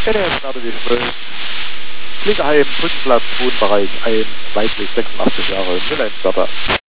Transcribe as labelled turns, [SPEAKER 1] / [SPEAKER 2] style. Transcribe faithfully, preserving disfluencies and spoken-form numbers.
[SPEAKER 1] N S N R W zwölf, Klinkerheim, Brückenplatz, Wohnbereich eins, weiblich sechsundachtzig Jahre, null eins Starter.